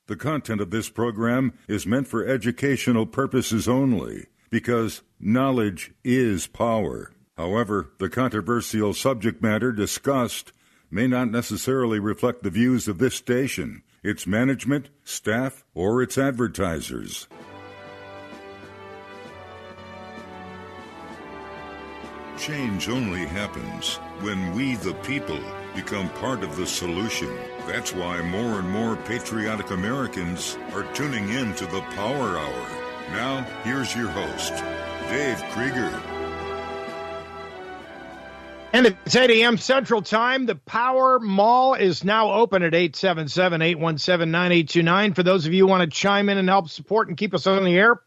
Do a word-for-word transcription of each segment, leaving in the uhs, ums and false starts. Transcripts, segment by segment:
The content of this program is meant for educational purposes only, because knowledge is power. However, the controversial subject matter discussed may not necessarily reflect the views of this station, its management, staff, or its advertisers. Change only happens when we, the people, become part of the solution. That's why more and more patriotic Americans are tuning in to the Power Hour. Now, here's your host, Dave Krieger. And it's eight a.m. Central Time. The Power Mall is now open at eight seven seven, eight one seven, nine eight two nine. For those of you who want to chime in and help support and keep us on the air.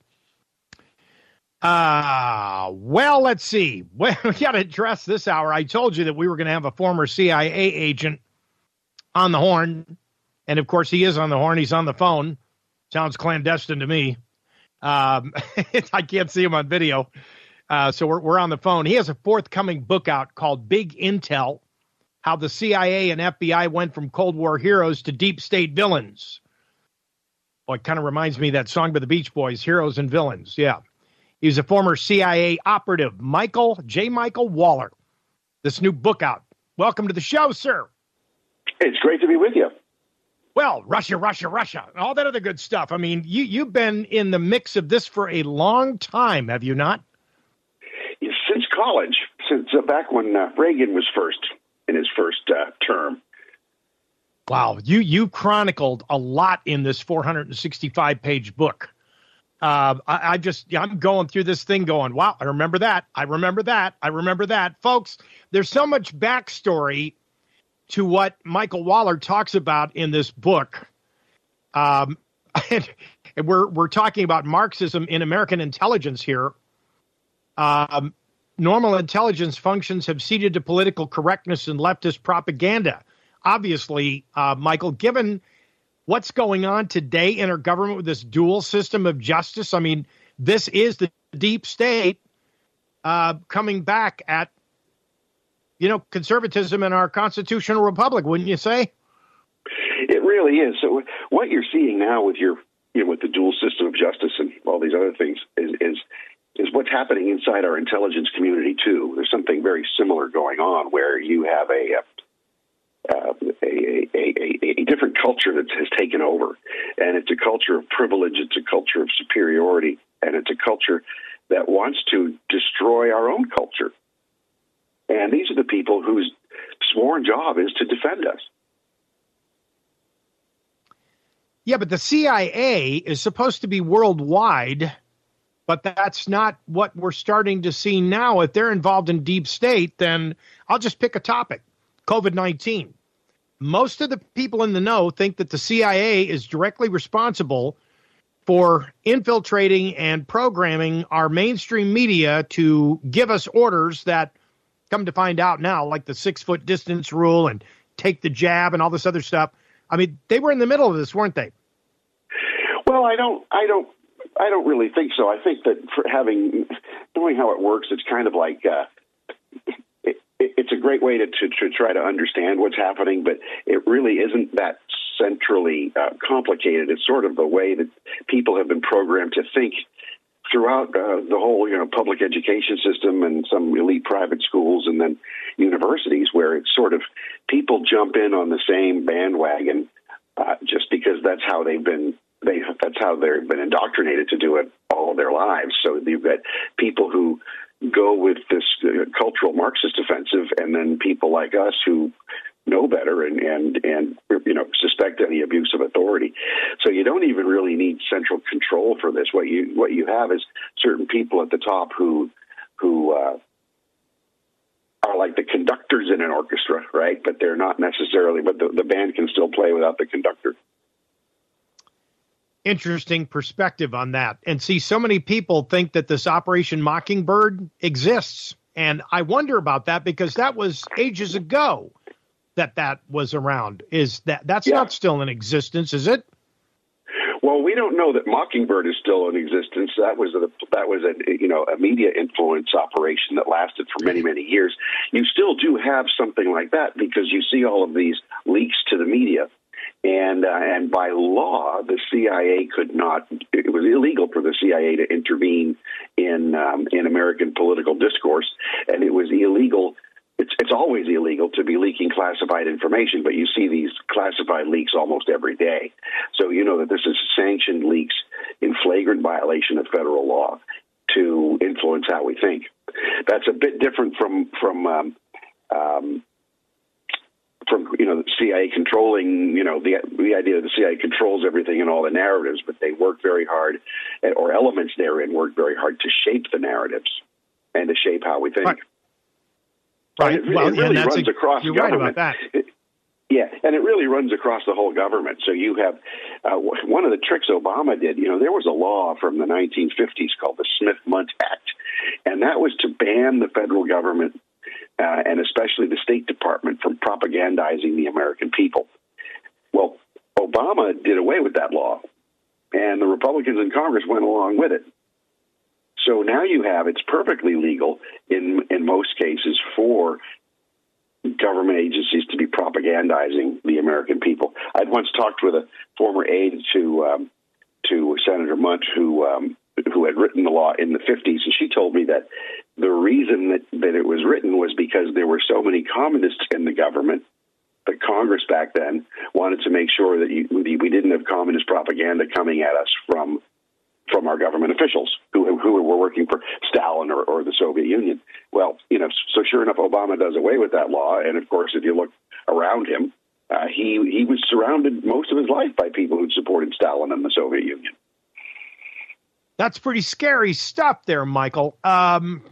Uh, well, let's see. Well, we got to address this hour. I told you that we were going to have a former C I A agent on the horn. And, of course, he is on the horn. He's on the phone. Sounds clandestine to me. Um, I can't see him on video. Uh, so we're, we're on the phone. He has a forthcoming book out called Big Intel, How the C I A and F B I Went from Cold War Heroes to Deep State Villains. Well, it kind of reminds me of that song by the Beach Boys, Heroes and Villains. Yeah. He's a former C I A operative, Michael, J. Michael Waller. This new book out. Welcome to the show, sir. It's great to be with you. Well, Russia, Russia, Russia, and all that other good stuff. I mean, you, you've been in the mix of this for a long time, have you not? Since college, since uh, back when uh, Reagan was first in his first uh, term. Wow, you you chronicled a lot in this four hundred sixty-five page book. Uh, I, I just, I'm going through this thing going, wow, I remember that. I remember that. I remember that. Folks, there's so much backstory to what Michael Waller talks about in this book. Um, and we're, we're talking about Marxism in American intelligence here. Um, normal intelligence functions have ceded to political correctness and leftist propaganda. Obviously, uh, Michael, given what's going on today in our government with this dual system of justice, I mean, this is the deep state uh, coming back at, you know, conservatism in our constitutional republic, wouldn't you say? It really is. So what you're seeing now with your, you know, with the dual system of justice and all these other things is, is, is what's happening inside our intelligence community too. There's something very similar going on where you have a, Uh, a, a, a, a different culture that has taken over. And it's a culture of privilege, it's a culture of superiority, and it's a culture that wants to destroy our own culture. And these are the people whose sworn job is to defend us. Yeah, but the C I A is supposed to be worldwide, but that's not what we're starting to see now. If they're involved in deep state, then I'll just pick a topic. COVID nineteen. Most of the people in the know think that the C I A is directly responsible for infiltrating and programming our mainstream media to give us orders that, come to find out now, like the six-foot distance rule and take the jab and all this other stuff. I mean, they were in the middle of this, weren't they? Well, I don't, I don't, I don't really think so. I think that for having, knowing how it works, it's kind of like, uh, it's a great way to, to, to try to understand what's happening, but it really isn't that centrally uh, complicated. It's sort of the way that people have been programmed to think throughout uh, the whole, you know, public education system and some elite private schools and then universities, where it's sort of people jump in on the same bandwagon uh, just because that's how they've been. They that's how they've been indoctrinated to do it all of their lives. So you've got people who go with this uh, cultural Marxist offensive, and then people like us who know better and, and, and, you know, suspect any abuse of authority. So you don't even really need central control for this. What you, what you have is certain people at the top who, who, uh, are like the conductors in an orchestra, right? But they're not necessarily, but the, the band can still play without the conductor. Interesting perspective on that. And see, so many people think that this Operation Mockingbird exists. And I wonder about that because that was ages ago that that was around. Is that that's yeah. not still in existence, is it? Well, we don't know that Mockingbird is still in existence. That was a, that was a you know a media influence operation that lasted for many many years. You still do have something like that because you see all of these leaks to the media, And uh, and by law, the C I A could not. It was illegal for the C I A to intervene in um, in American political discourse, and it was illegal. It's it's always illegal to be leaking classified information, but you see these classified leaks almost every day. So you know that this is sanctioned leaks in flagrant violation of federal law to influence how we think. That's a bit different from from. Um, um, From you know the C I A controlling you know the the idea that the C I A controls everything and all the narratives, but they work very hard, or elements therein work very hard to shape the narratives and to shape how we think. Right. Right. It, well, it really and that's runs a, across you're government. right about that. It, yeah, and it really runs across the whole government. So you have uh, one of the tricks Obama did. You know, there was a law from the nineteen fifties called the Smith-Mundt Act, and that was to ban the federal government. Uh, and especially the State Department from propagandizing the American people. Well, Obama did away with that law, and the Republicans in Congress went along with it. So now you have, it's perfectly legal in in most cases for government agencies to be propagandizing the American people. I'd once talked with a former aide to um, to Senator Mundt who um, who had written the law in the fifties, and she told me that the reason that, that it was written was because there were so many communists in the government that Congress back then wanted to make sure that you, we didn't have communist propaganda coming at us from from our government officials who who were working for Stalin or, or the Soviet Union. Well, you know, so sure enough, Obama does away with that law, and of course, if you look around him, uh, he he was surrounded most of his life by people who supported Stalin and the Soviet Union. That's pretty scary stuff there, Michael. Um,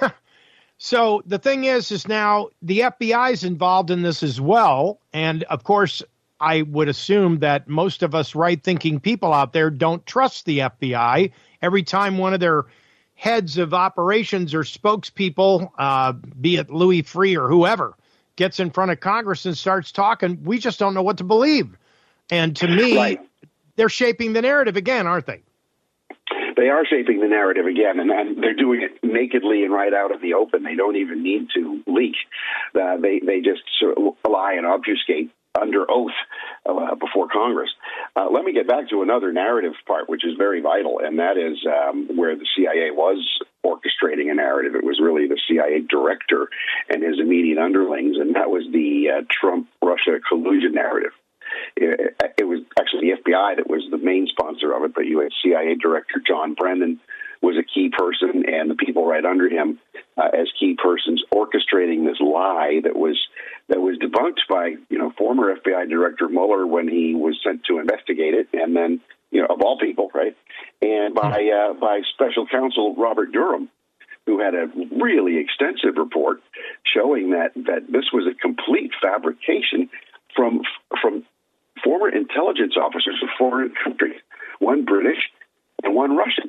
so the thing is, is now the F B I is involved in this as well. And of course, I would assume that most of us right-thinking people out there don't trust the F B I. Every time one of their heads of operations or spokespeople, uh, be it Louis Freeh or whoever, gets in front of Congress and starts talking, we just don't know what to believe. And to me, right. They're shaping the narrative again, aren't they? They are shaping the narrative again, and, and they're doing it nakedly and right out of the open. They don't even need to leak. Uh, they they just sort of lie and obfuscate under oath uh, before Congress. Uh, let me get back to another narrative part, which is very vital, and that is um, where the C I A was orchestrating a narrative. It was really the C I A director and his immediate underlings, and that was the uh, Trump-Russia collusion narrative. It, it was actually the F B I that was the main sponsor of it, but you had C I A Director John Brennan was a key person, and the people right under him uh, as key persons orchestrating this lie that was that was debunked by you know former F B I Director Mueller when he was sent to investigate it, and then you know of all people, right, and by uh, by Special Counsel Robert Durham, who had a really extensive report showing that that this was a complete fabrication from from former intelligence officers of foreign countries, one British and one Russian.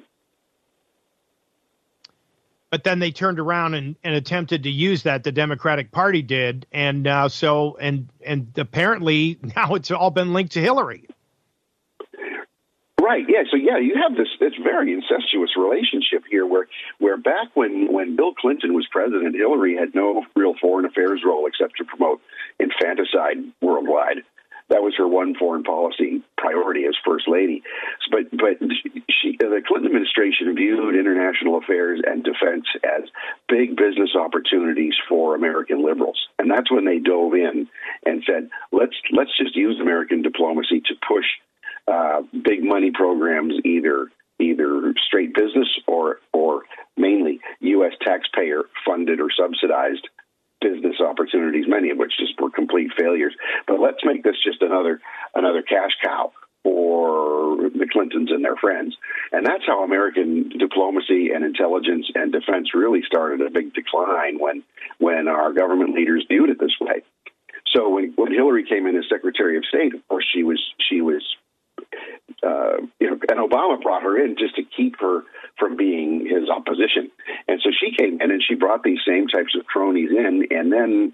But then they turned around and, and attempted to use that. The Democratic Party did, and uh, so and and apparently now it's all been linked to Hillary. Right. Yeah. So yeah, you have this this very incestuous relationship here, where where back when when Bill Clinton was president, Hillary had no real foreign affairs role except to promote infanticide worldwide. That was her one foreign policy priority as First Lady. But but she, the Clinton administration viewed international affairs and defense as big business opportunities for American liberals, and that's when they dove in and said, let's let's just use American diplomacy to push uh, big money programs, either either straight business or or mainly U S taxpayer funded or subsidized business opportunities, many of which just were complete failures. But let's make this just another another cash cow for the Clintons and their friends. And that's how American diplomacy and intelligence and defense really started a big decline when when our government leaders viewed it this way. So when, when Hillary came in as Secretary of State, of course, she was she was uh, you know, and Obama brought her in just to keep her from being his opposition. And so she came in and she brought these same types of cronies in, and then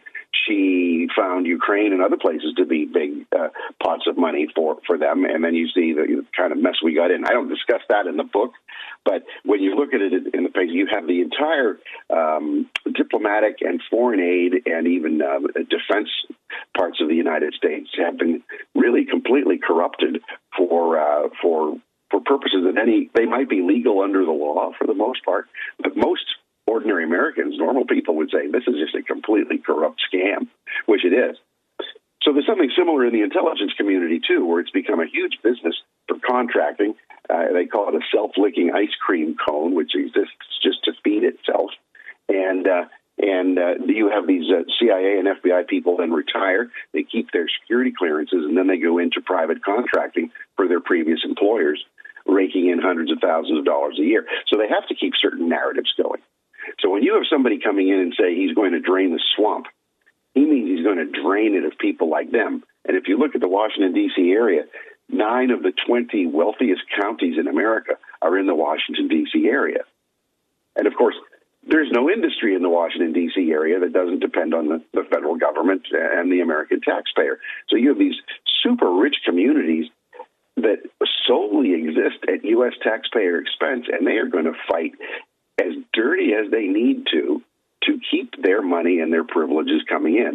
she found Ukraine and other places to be big uh, pots of money for, for them. And then you see the kind of mess we got in. I don't discuss that in the book, but when you look at it in the face, you have the entire um, diplomatic and foreign aid and even uh, defense parts of the United States have been really completely corrupted for uh, for for purposes that any they might be legal under the law for the most part, but most ordinary Americans, normal people would say this is just a completely corrupt scam, which it is. So there's something similar in the intelligence community, too, where it's become a huge business for contracting. Uh, they call it a self-licking ice cream cone, which exists just to feed itself. And uh, and uh, you have these uh, C I A and F B I people then retire. They keep their security clearances, and then they go into private contracting for their previous employers, raking in hundreds of thousands of dollars a year. So they have to keep certain narratives going. So when you have somebody coming in and say he's going to drain the swamp, he means he's going to drain it of people like them. And if you look at the Washington, D C area, nine of the twenty wealthiest counties in America are in the Washington, D C area. And, of course, there's no industry in the Washington, D C area that doesn't depend on the, the federal government and the American taxpayer. So you have these super rich communities that solely exist at U S taxpayer expense, and they are going to fight as dirty as they need to to keep their money and their privileges coming in.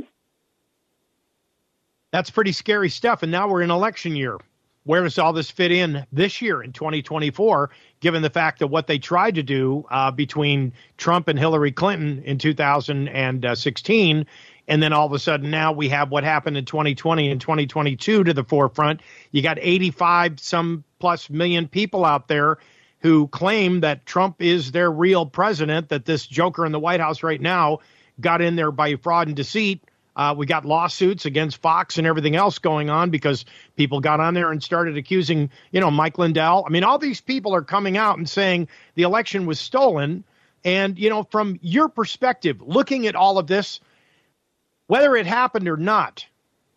That's pretty scary stuff. And now we're in election year. Where does all this fit in this year in twenty twenty-four, given the fact that what they tried to do uh, between Trump and Hillary Clinton in two thousand sixteen, and then all of a sudden now we have what happened in twenty twenty and twenty twenty-two to the forefront. You got eighty-five some plus million people out there who claim that Trump is their real president, that this joker in the White House right now got in there by fraud and deceit. Uh, we got lawsuits against Fox and everything else going on because people got on there and started accusing, you know, Mike Lindell. I mean, all these people are coming out and saying the election was stolen. And, you know, from your perspective, looking at all of this, whether it happened or not,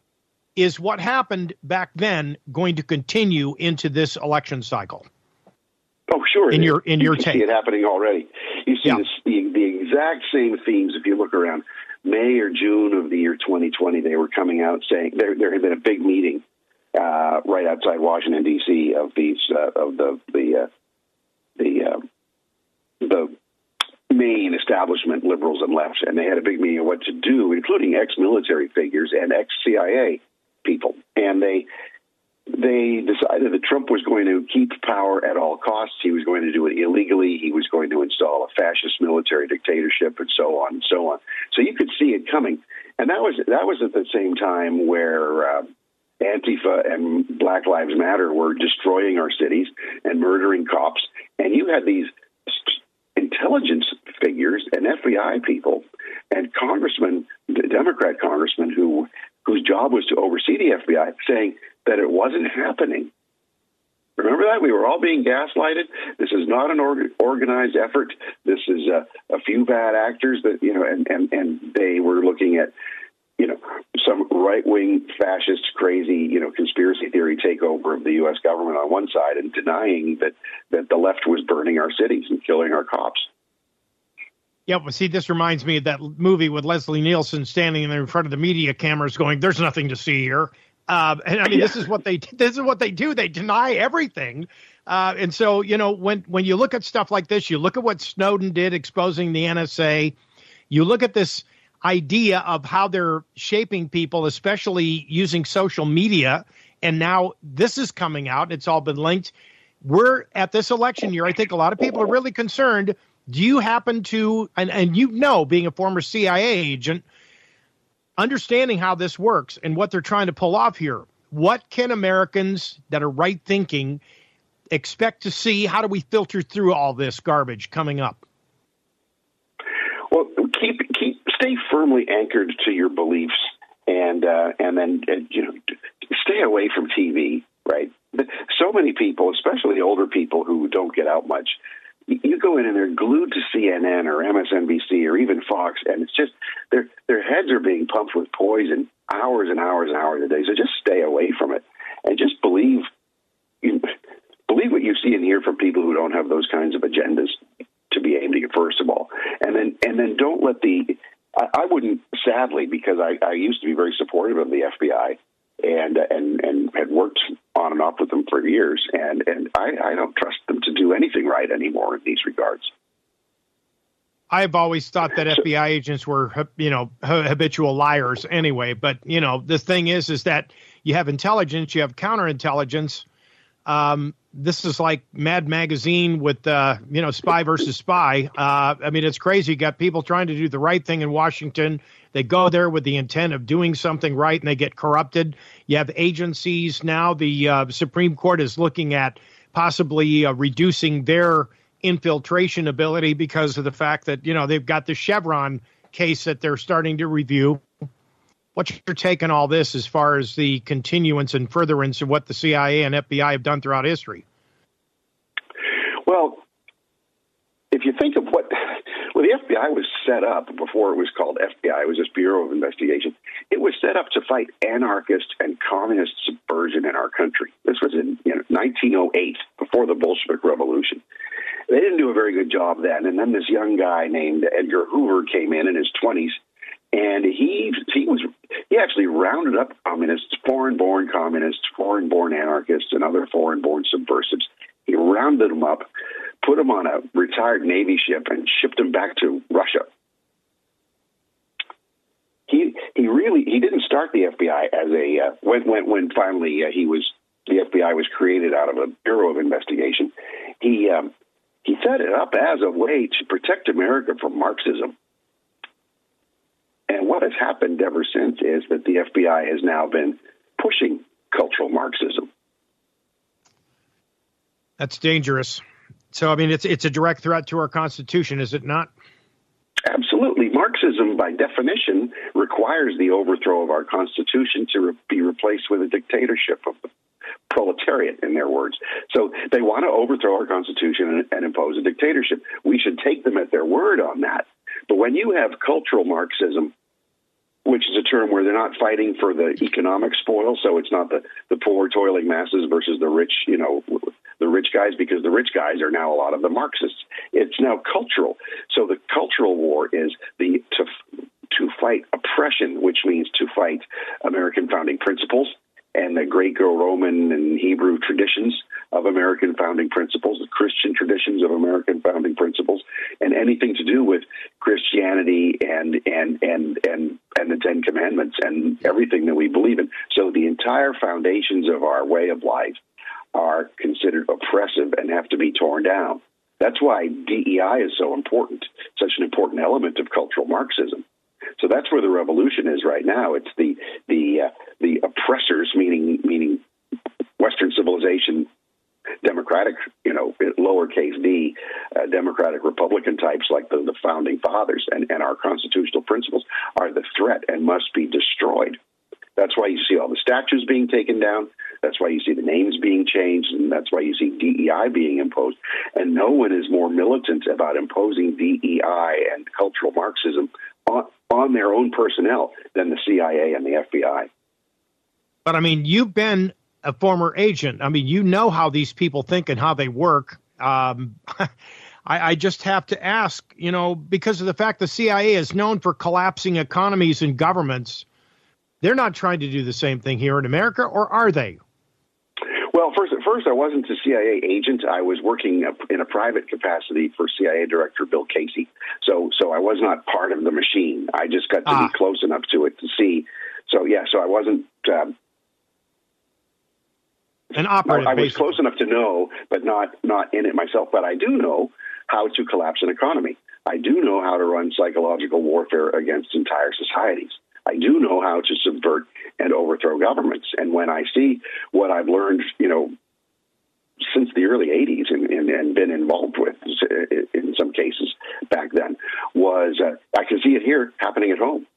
is what happened back then going to continue into this election cycle? Oh, sure. In your in your you take, see it happening already. You see yeah. this, the the exact same themes. If you look around May or June of the year twenty twenty, they were coming out saying there there had been a big meeting uh, right outside Washington D C of these uh, of the the uh, the uh, the main establishment liberals and lefts, and they had a big meeting of what to do, including ex-military figures and ex-C I A people, and they. They decided that Trump was going to keep power at all costs. He was going to do it illegally. He was going to install a fascist military dictatorship, and so on and so on. So you could see it coming, and that was that was at the same time where uh, Antifa and Black Lives Matter were destroying our cities and murdering cops, and you had these intelligence figures and F B I people and congressmen, Democrat congressmen who whose job was to oversee the F B I, saying that it wasn't happening. Remember that? We were all being gaslighted. This is not an org- organized effort. This is a, a few bad actors that, you know, and, and, and they were looking at, you know, some right-wing fascist, crazy, you know, conspiracy theory takeover of the U S government on one side and denying that, that the left was burning our cities and killing our cops. Yeah, well, see, this reminds me of that movie with Leslie Nielsen standing there in front of the media cameras going, there's nothing to see here. Uh, and I mean, yeah. this is what they this is what they do. They deny everything. Uh, and so, you know, when when you look at stuff like this, you look at what Snowden did exposing the N S A. You look at this idea of how they're shaping people, especially using social media. And now this is coming out. It's all been linked. We're at this election year. I think a lot of people are really concerned. Do you happen to, and, and you know, being a former C I A agent, understanding how this works and what they're trying to pull off here, what can Americans that are right thinking expect to see? How do we filter through all this garbage coming up? Well, keep keep stay firmly anchored to your beliefs, and uh, and then uh, you know stay away from T V. Right? So many people, especially older people who don't get out much, you go in and they're glued to C N N or M S N B C or even Fox, and it's just their their heads are being pumped with poison hours and hours and hours a day. So just stay away from it and just believe you believe what you see and hear from people who don't have those kinds of agendas to be aimed at you, first of all, and then and then don't let the I, I wouldn't, sadly, because I, I used to be very supportive of the F B I and and and had worked on and off with them for years, and and I, I don't trust them to do anything right anymore in these regards. I've always thought that F B I agents were, you know, habitual liars anyway. But, you know, the thing is, is that you have intelligence, you have counterintelligence. Um, this is like Mad Magazine with, uh, you know, spy versus spy. Uh, I mean, it's crazy. You got people trying to do the right thing in Washington. They go there with the intent of doing something right, and they get corrupted. You have agencies now. The uh, Supreme Court is looking at possibly uh, reducing their infiltration ability because of the fact that, you know, they've got the Chevron case that they're starting to review. What's your take on all this as far as the continuance and furtherance of what the C I A and F B I have done throughout history? Well, if you think of what, well, the F B I was set up before it was called F B I, it was this Bureau of Investigation. It was set up to fight anarchist and communist subversion in our country. This was in you know, nineteen oh eight, before the Bolshevik Revolution. They didn't do a very good job then. And then this young guy named Edgar Hoover came in in his twenties, and he he was he actually rounded up communists, foreign-born communists, foreign-born anarchists, and other foreign-born subversives. He rounded them up, put them on a retired Navy ship, and shipped them back to Russia. He he really he didn't start the F B I as a uh, when when when finally uh, he was the F B I was created out of a Bureau of Investigation. He um, He set it up as a way to protect America from Marxism. And what has happened ever since is that the F B I has now been pushing cultural Marxism. That's dangerous. So, I mean, it's it's a direct threat to our Constitution, is it not? Absolutely. Marxism, by definition, requires the overthrow of our Constitution to re- be replaced with a dictatorship of the proletariat, in their words. So they want to overthrow our Constitution and, and impose a dictatorship. We should take them at their word on that. But when you have cultural Marxism, which is a term where they're not fighting for the economic spoil, so it's not the, the poor toiling masses versus the rich, you know, the rich guys, because the rich guys are now a lot of the Marxists. It's now cultural. So the cultural war is the to to fight oppression, which means to fight American founding principles and the Greco-Roman and Hebrew traditions of American founding principles, the Christian traditions of American founding principles, and anything to do with Christianity and and and and and the Ten Commandments and everything that we believe in. So the entire foundations of our way of life are considered oppressive and have to be torn down. That's why D E I is so important, such an important element of cultural Marxism. So that's where the revolution is right now. It's the the uh, the oppressors, meaning meaning Western civilization, democratic, you know, lowercase d, uh, democratic Republican types like the, the founding fathers and, and our constitutional principles are the threat and must be destroyed. That's why you see all the statues being taken down. That's why you see the names being changed, and that's why you see D E I being imposed. And no one is more militant about imposing D E I and cultural Marxism on, on their own personnel than the C I A and the F B I. But, I mean, you've been a former agent. I mean, you know how these people think and how they work. Um, I, I just have to ask, you know, because of the fact the C I A is known for collapsing economies and governments, they're not trying to do the same thing here in America, or are they? Well, first, first, I wasn't a C I A agent. I was working in a private capacity for C I A Director Bill Casey. So, so I was not part of the machine. I just got to ah. be close enough to it to see. So, yeah, so I wasn't um, an operative. I was basically. close enough to know, but not not in it myself. But I do know how to collapse an economy. I do know how to run psychological warfare against entire societies. I do know how to subvert and overthrow governments. And when I see what I've learned, you know, since the early eighties and, and, and been involved with in some cases back then, was uh, I can see it here happening at home.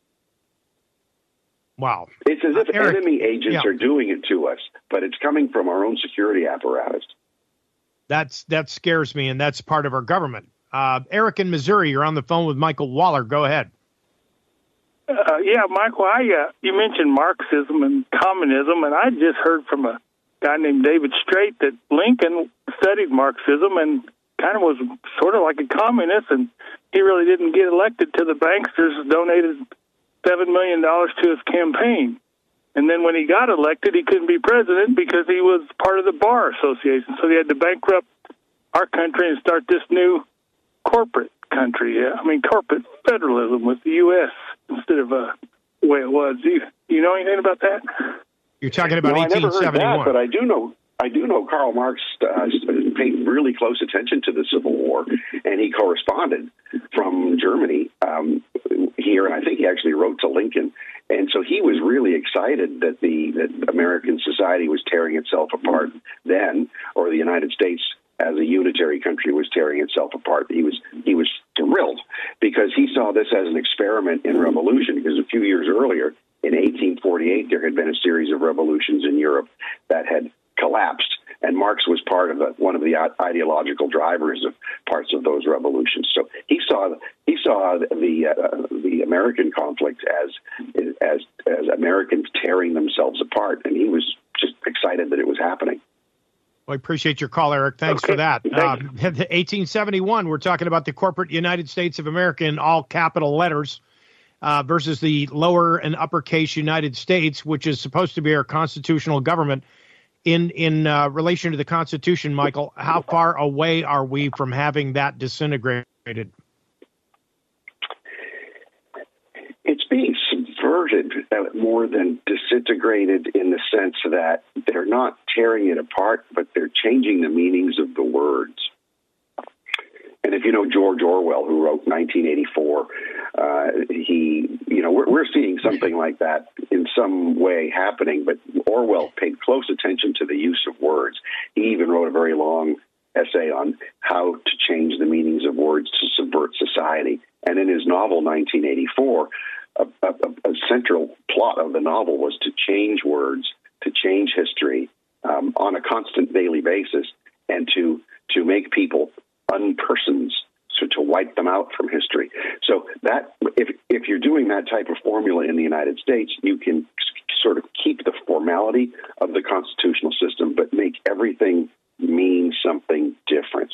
Wow. It's as if uh, Eric, enemy agents yeah. are doing it to us, but it's coming from our own security apparatus. That's That scares me, and that's part of our government. Uh, Eric in Missouri, you're on the phone with Michael Waller. Go ahead. Uh, yeah, Michael, I, uh, you mentioned Marxism and communism, and I just heard from a guy named David Straight that Lincoln studied Marxism and kind of was sort of like a communist, and he really didn't get elected till the banksters donated seven million dollars to his campaign. And then when he got elected, he couldn't be president because he was part of the Bar Association. So they had to bankrupt our country and start this new corporate country. I mean, corporate federalism with the U S instead of uh, the way it was. Do you, you know anything about that? You're talking about no, eighteen seventy-one. I never heard that, but I do know. I do know Karl Marx uh, paid really close attention to the Civil War, and he corresponded from Germany um, here, and I think he actually wrote to Lincoln. And so he was really excited that the that American society was tearing itself apart then, or the United States as a unitary country was tearing itself apart. He was he was thrilled because he saw this as an experiment in revolution, because a few years earlier, in eighteen forty-eight, there had been a series of revolutions in Europe that had collapsed, and Marx was part of the, one of the ideological drivers of parts of those revolutions. So he saw he saw the uh, the American conflict as as as Americans tearing themselves apart, and he was just excited that it was happening. Well, I appreciate your call, Eric. Thanks okay. for that. Um, eighteen seventy-one, we're talking about the corporate United States of America in all capital letters uh, versus the lower and uppercase United States, which is supposed to be our constitutional government. In in uh, relation to the Constitution, Michael, how far away are we from having that disintegrated? It's being subverted uh, more than disintegrated, in the sense that they're not tearing it apart, but they're changing the meanings of the words. And if you know George Orwell, who wrote nineteen eighty-four, uh, he, you know, we're, we're seeing something like that in some way happening, but Orwell paid close attention to the use of words. He even wrote a very long essay on how to change the meanings of words to subvert society. And in his novel, nineteen eighty-four, a, a, a central plot of the novel was to change words, to change history um, on a constant daily basis, and to to make people unpersons, so to wipe them out from history. So that if if you're doing that type of formula in the United States, you can sort of keep the formality of the constitutional system, but make everything mean something different.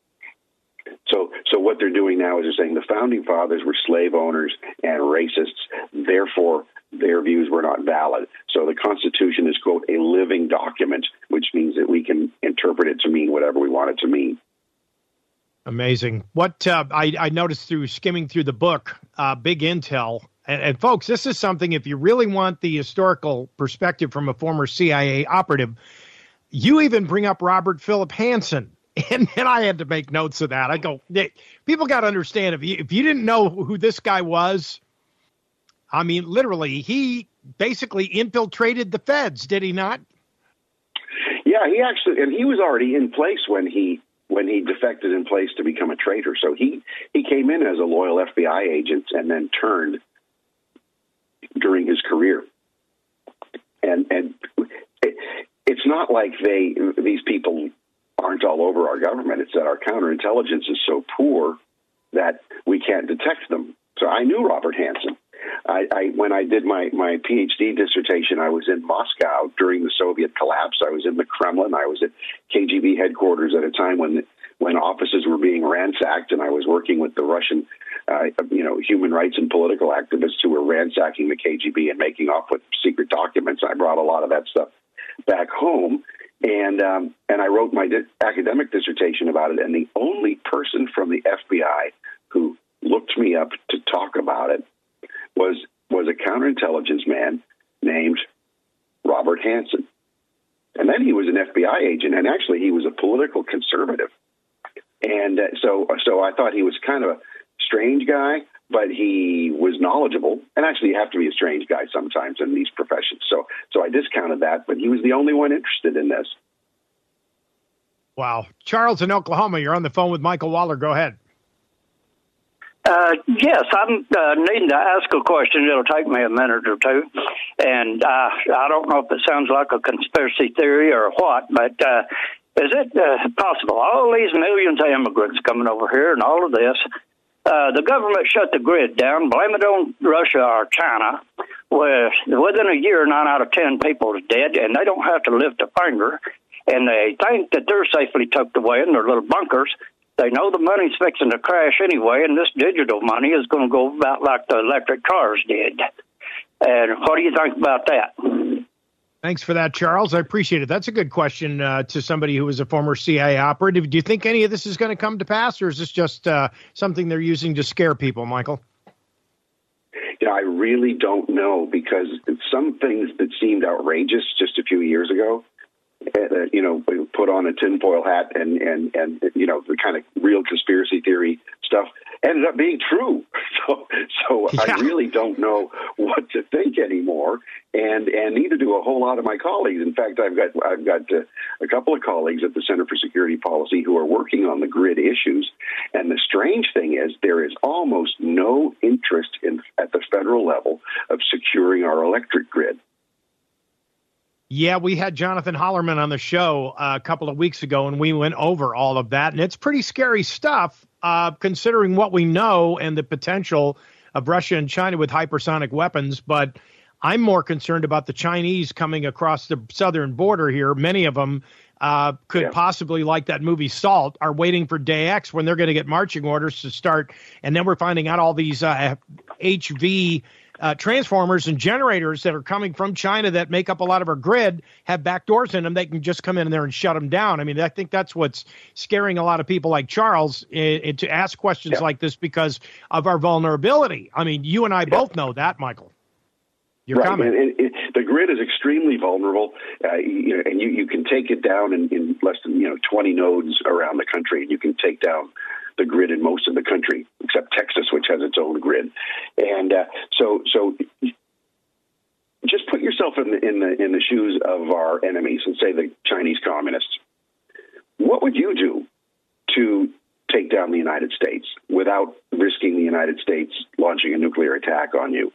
So, so what they're doing now is they're saying the founding fathers were slave owners and racists, therefore their views were not valid. So the Constitution is, quote, a living document, which means that we can interpret it to mean whatever we want it to mean. Amazing. What uh, I, I noticed through skimming through the book, uh, Big Intel, and, and folks, this is something, if you really want the historical perspective from a former C I A operative, you even bring up Robert Philip Hansen. And then I had to make notes of that. I go, people got to understand, if you, if you didn't know who this guy was, I mean, literally, he basically infiltrated the feds, did he not? Yeah, he actually, and he was already in place when he when he defected in place to become a traitor. So he, he came in as a loyal F B I agent and then turned during his career. And and it, it's not like they these people aren't all over our government. It's that our counterintelligence is so poor that we can't detect them. So I knew Robert Hansen. I, I when I did my, my PhD dissertation, I was in Moscow during the Soviet collapse. I was in the Kremlin. I was at K G B headquarters at a time when when offices were being ransacked, and I was working with the Russian, uh, you know, human rights and political activists who were ransacking the K G B and making off with secret documents. I brought a lot of that stuff back home, and um, and I wrote my di- academic dissertation about it. And the only person from the F B I who looked me up to talk about it was was a counterintelligence man named Robert Hansen. And then he was an F B I agent, and actually he was a political conservative. And uh, so so I thought he was kind of a strange guy, but he was knowledgeable. And actually, you have to be a strange guy sometimes in these professions. So so I discounted that, but he was the only one interested in this. Wow. Charles in Oklahoma, you're on the phone with Michael Waller. Go ahead. Uh, yes, I'm uh, needing to ask a question. It'll take me a minute or two. And uh, I don't know if it sounds like a conspiracy theory or what, but uh, is it uh, possible, all these millions of immigrants coming over here and all of this, uh, the government shut the grid down, blame it on Russia or China, where within a year, nine out of ten people is dead, and they don't have to lift a finger, and they think that they're safely tucked away in their little bunkers. They know the money's fixing to crash anyway, and this digital money is going to go about like the electric cars did. And what do you think about that? Thanks for that, Charles. I appreciate it. That's a good question uh, to somebody who was a former C I A operative. Do you think any of this is going to come to pass, or is this just uh, something they're using to scare people, Michael? Yeah, I really don't know, because some things that seemed outrageous just a few years ago, uh, you know, put on a tinfoil hat and, and, and, you know, the kind of real conspiracy theory stuff ended up being true. So, so yeah. I really don't know what to think anymore, and and neither do a whole lot of my colleagues. In fact, I've got I've got uh, a couple of colleagues at the Center for Security Policy who are working on the grid issues. And the strange thing is, there is almost no interest in at the federal level of securing our electric grid. Yeah, we had Jonathan Hollerman on the show uh, a couple of weeks ago, and we went over all of that. And it's pretty scary stuff, uh, considering what we know and the potential of Russia and China with hypersonic weapons. But I'm more concerned about the Chinese coming across the southern border here. Many of them uh, could yeah. possibly, like that movie Salt, are waiting for day X when they're going to get marching orders to start. And then we're finding out all these uh, H V Uh, transformers and generators that are coming from China that make up a lot of our grid have back doors in them. They can just come in there and shut them down. I mean, I think that's what's scaring a lot of people like Charles uh, to ask questions yeah. like this because of our vulnerability. I mean, you and I yeah. both know that, Michael. Your right. comment. And, and, and the grid is extremely vulnerable, uh, you know, and you, you can take it down in, in less than, you know, twenty nodes around the country, and you can take down the grid in most of the country, except Texas, which has its own grid. And uh, so, so just put yourself in the, in the in the shoes of our enemies, and say the Chinese communists. What would you do to take down the United States without risking the United States launching a nuclear attack on you?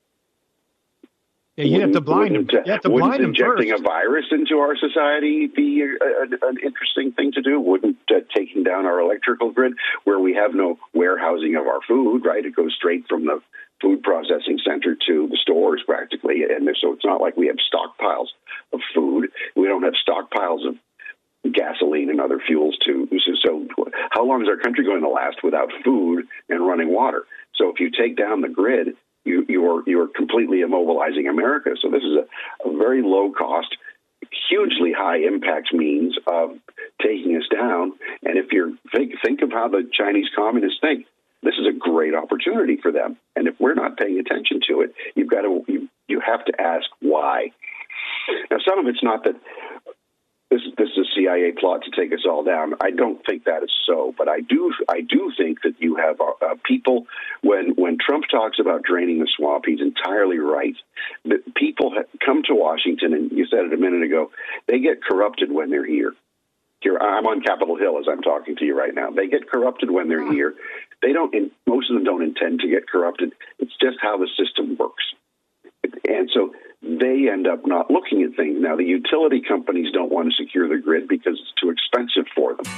Yeah, you have to blind them. You have to blind them first. Wouldn't injecting a virus into our society be a, a, an interesting thing to do? Wouldn't uh, taking down our electrical grid, where we have no warehousing of our food, right? It goes straight from the food processing center to the stores practically. And so it's not like we have stockpiles of food. We don't have stockpiles of gasoline and other fuels too. So, so how long is our country going to last without food and running water? So if you take down the grid, You, you're you're completely immobilizing America. So this is a, a very low-cost, hugely high-impact means of taking us down. And if you're think, think of how the Chinese communists think, this is a great opportunity for them. And if we're not paying attention to it, you've got to you, you have to ask why. Now, some of it's not that this this is a C I A plot to take us all down. I don't think that is so, but I do I do think that you have uh, uh, people, when when Trump talks about draining the swamp, he's entirely right. That people ha- come to Washington, and you said it a minute ago, they get corrupted when they're here. Here, I'm on Capitol Hill as I'm talking to you right now. They get corrupted when they're here. They don't. In, most of them don't intend to get corrupted. It's just how the system works, and so they end up not looking at things. Now, the utility companies don't want to secure the grid because it's too expensive for them.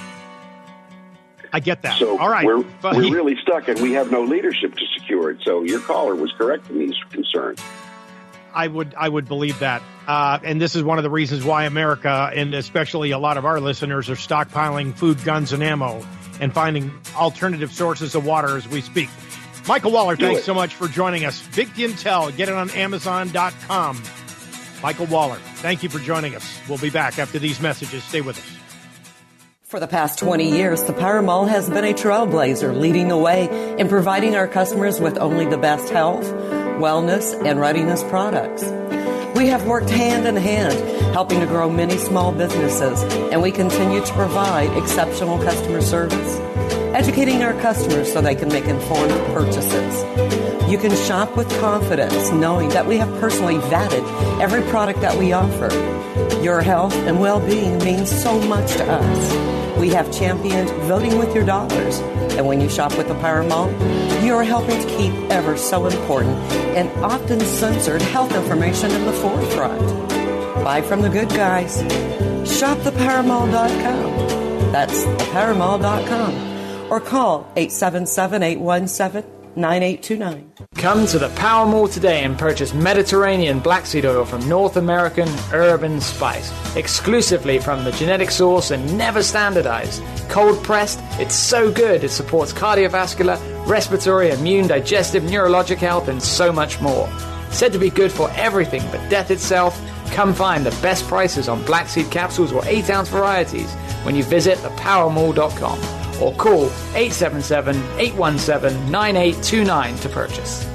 I get that. So all right, we're, we're really stuck, and we have no leadership to secure it. So your caller was correct in these concerns. I would I would believe that. Uh, and this is one of the reasons why America, and especially a lot of our listeners, are stockpiling food, guns, and ammo and finding alternative sources of water as we speak. Michael Waller, Do thanks it. so much for joining us. Big Intel, get it on Amazon dot com. Michael Waller, thank you for joining us. We'll be back after these messages. Stay with us. For the past twenty years, the Power Mall has been a trailblazer, leading the way in providing our customers with only the best health, wellness, and readiness products. We have worked hand in hand, helping to grow many small businesses, and we continue to provide exceptional customer service, educating our customers so they can make informed purchases. You can shop with confidence, knowing that we have personally vetted every product that we offer. Your health and well-being means so much to us. We have championed voting with your dollars. And when you shop with the Power Mall, you are helping to keep ever so important and often censored health information in the forefront. Buy from the good guys. Shop the power mall dot com. That's the power mall dot com. Or call eight seven seven, eight one seven, nine eight two nine. Come to the Power Mall today and purchase Mediterranean black seed oil from North American Urban Spice, exclusively from the genetic source and never standardized. Cold pressed, it's so good it supports cardiovascular, respiratory, immune, digestive, neurologic health, and so much more. Said to be good for everything but death itself, come find the best prices on black seed capsules or eight ounce varieties when you visit the power mall dot com or call eight seven seven, eight one seven, nine eight two nine to purchase.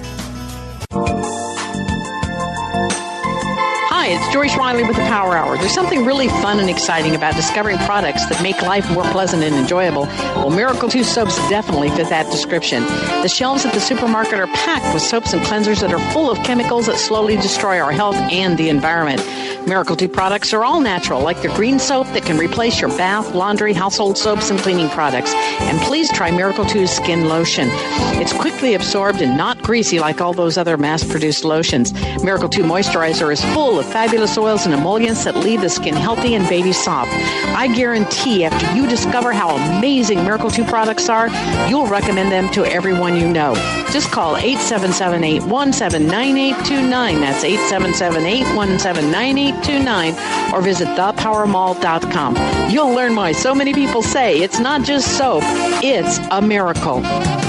Hi, it's Joyce Riley with the Power Hour. There's something really fun and exciting about discovering products that make life more pleasant and enjoyable. Well, Miracle two soaps definitely fit that description. The shelves at the supermarket are packed with soaps and cleansers that are full of chemicals that slowly destroy our health and the environment. Miracle two products are all natural, like the green soap that can replace your bath, laundry, household soaps, and cleaning products. And please try Miracle two's skin lotion. It's quickly absorbed and not greasy like all those other mass-produced lotions. Miracle two moisturizer is full of fabulous oils and emollients that leave the skin healthy and baby soft. I guarantee after you discover how amazing Miracle two products are, you'll recommend them to everyone you know. Just call eight seven seven, eight one seven, nine eight two nine. That's eight seven seven, eight one seven, nine eight two nine, or visit the power mall dot com. You'll learn why so many people say it's not just soap, it's a miracle.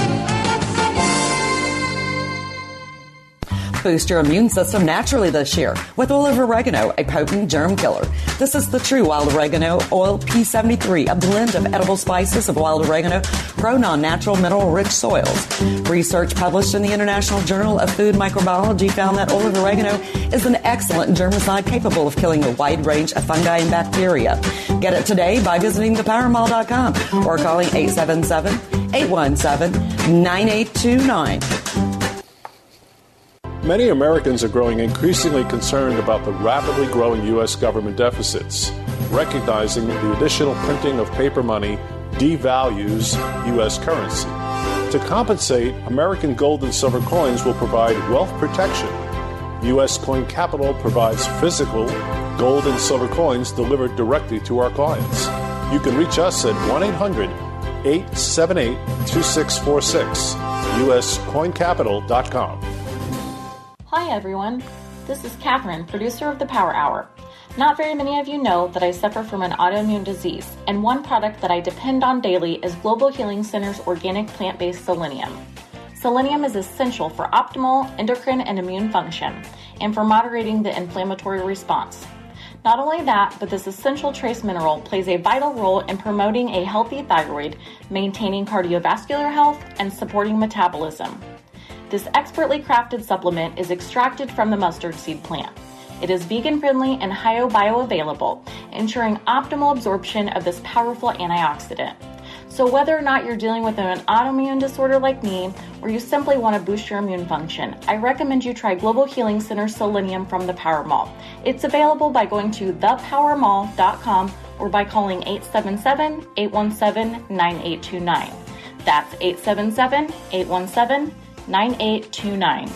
Boost your immune system naturally this year with Olive Oregano, a potent germ killer. This is the true wild oregano oil P seventy-three, a blend of edible spices of wild oregano grown on natural mineral-rich soils. Research published in the International Journal of Food Microbiology found that olive oregano is an excellent germicide capable of killing a wide range of fungi and bacteria. Get it today by visiting the power mall dot com or calling eight seven seven, eight one seven, nine eight two nine. Many Americans are growing increasingly concerned about the rapidly growing U S government deficits, recognizing the additional printing of paper money devalues U S currency. To compensate, American gold and silver coins will provide wealth protection. U S Coin Capital provides physical gold and silver coins delivered directly to our clients. You can reach us at one eight hundred, eight seven eight, two six four six, U S coin capital dot com. Hi everyone, this is Catherine, producer of the Power Hour. Not very many of you know that I suffer from an autoimmune disease, and one product that I depend on daily is Global Healing Center's organic plant-based selenium. Selenium is essential for optimal endocrine and immune function, and for moderating the inflammatory response. Not only that, but this essential trace mineral plays a vital role in promoting a healthy thyroid, maintaining cardiovascular health, and supporting metabolism. This expertly crafted supplement is extracted from the mustard seed plant. It is vegan-friendly and bio-bioavailable, ensuring optimal absorption of this powerful antioxidant. So whether or not you're dealing with an autoimmune disorder like me, or you simply want to boost your immune function, I recommend you try Global Healing Center Selenium from the Power Mall. It's available by going to the power mall dot com or by calling eight seven seven, eight one seven, nine eight two nine. That's eight seven seven, eight one seven, nine eight two nine.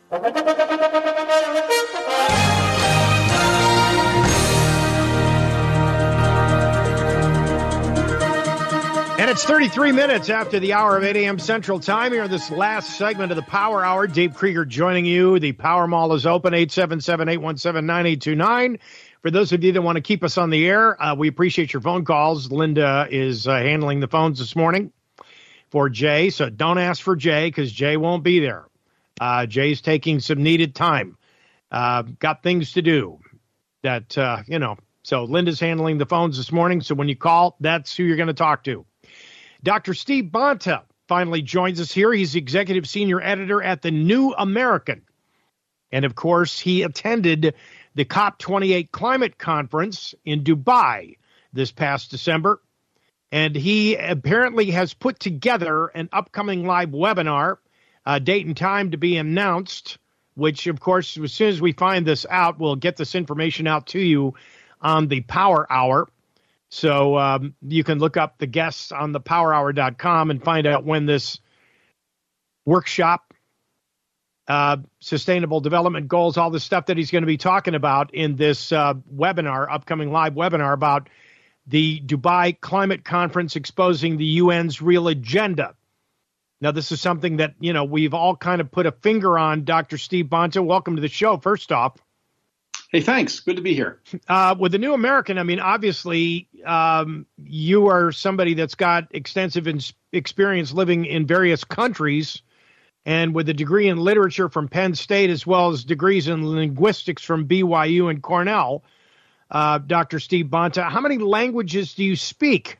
And it's thirty-three minutes after the hour of eight a.m. Central Time here in this last segment of the Power Hour. Dave Krieger joining you. The Power Mall is open, eight seven seven, eight one seven, nine eight two nine. For those of you that want to keep us on the air, uh, we appreciate your phone calls. Linda is uh, handling the phones this morning for Jay, so don't ask for Jay because Jay won't be there. Uh, Jay's taking some needed time. Uh, got things to do that, uh, you know, so Linda's handling the phones this morning. So when you call, that's who you're going to talk to. Doctor Steve Bonta finally joins us here. He's executive senior editor at the New American. And of course, he attended the COP twenty-eight climate conference in Dubai this past December. And he apparently has put together an upcoming live webinar, uh, date and time to be announced, which, of course, as soon as we find this out, we'll get this information out to you on the Power Hour. So um, you can look up the guests on the power hour dot com and find out when this workshop, uh, sustainable development goals, all the stuff that he's going to be talking about in this uh, webinar, upcoming live webinar about the Dubai Climate Conference exposing the U N's real agenda. Now, this is something that, you know, we've all kind of put a finger on. Doctor Steve Bonta, welcome to the show, first off. Hey, thanks. Good to be here. Uh, with the New American, I mean, obviously, um, you are somebody that's got extensive in- experience living in various countries, and with a degree in literature from Penn State, as well as degrees in linguistics from B Y U and Cornell. Uh, Doctor Steve Bonta, how many languages do you speak?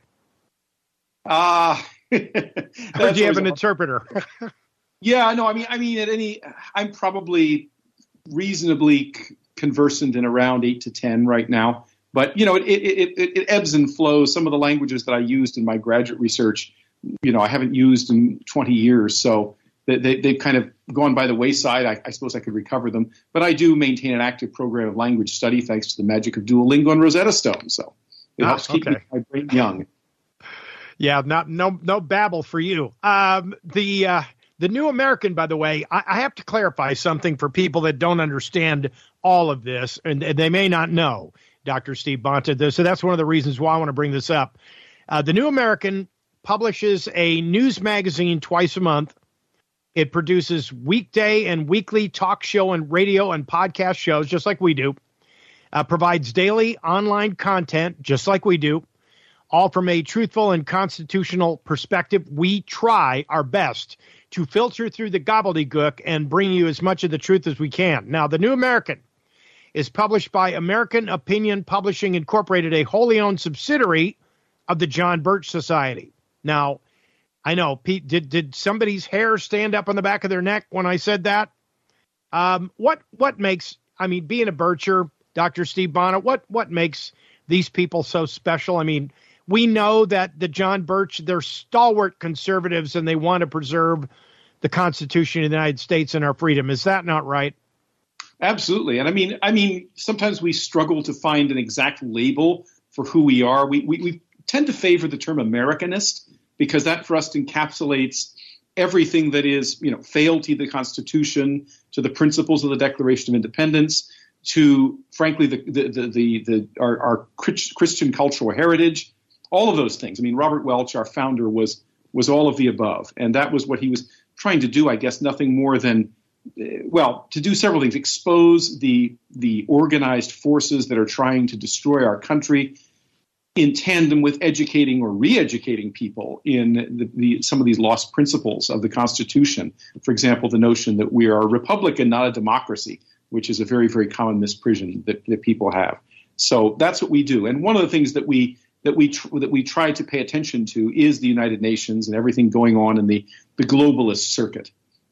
Uh, or do you have an interpreter? yeah, no, I mean, I mean, at any, I'm probably reasonably c- conversant in around eight to ten right now. But, you know, it, it, it, it ebbs and flows. Some of the languages that I used in my graduate research, you know, I haven't used in twenty years. So they, they, they've kind of gone by the wayside. I, I suppose I could recover them. But I do maintain an active program of language study thanks to the magic of Duolingo and Rosetta Stone. So it ah, helps keep okay. my brain young. Yeah, not no no babble for you. Um, the uh, the New American, by the way, I, I have to clarify something for people that don't understand all of this, and, and they may not know, Doctor Steve Bonta. So that's one of the reasons why I want to bring this up. Uh, the New American publishes a news magazine twice a month. It produces weekday and weekly talk show and radio and podcast shows, just like we do. Uh, provides daily online content, just like we do. All from a truthful and constitutional perspective. We try our best to filter through the gobbledygook and bring you as much of the truth as we can. Now, the New American is published by American Opinion Publishing Incorporated, a wholly owned subsidiary of the John Birch Society. Now, I know, Pete, did, did somebody's hair stand up on the back of their neck when I said that? Um, what what makes, I mean, being a Bircher, Doctor Steve Bonta, what what makes these people so special? I mean, we know that the John Birch, they're stalwart conservatives and they want to preserve the Constitution of the United States and our freedom. Is that not right? Absolutely. And I mean, I mean, sometimes we struggle to find an exact label for who we are. We, we, we tend to favor the term Americanist because that for us encapsulates everything that is, you know, fealty to the Constitution, to the principles of the Declaration of Independence, to, frankly, the the the, the, the our, our Christian cultural heritage. All of those things. I mean, Robert Welch, our founder, was was all of the above. And that was what he was trying to do, I guess, nothing more than, uh, well, to do several things. Expose the the organized forces that are trying to destroy our country in tandem with educating or re-educating people in the, the, some of these lost principles of the Constitution. For example, the notion that we are a republic and not a democracy, which is a very, very common misprision that, that people have. So that's what we do. And one of the things that we that we tr- that we try to pay attention to is the United Nations and everything going on in the, the globalist circuit.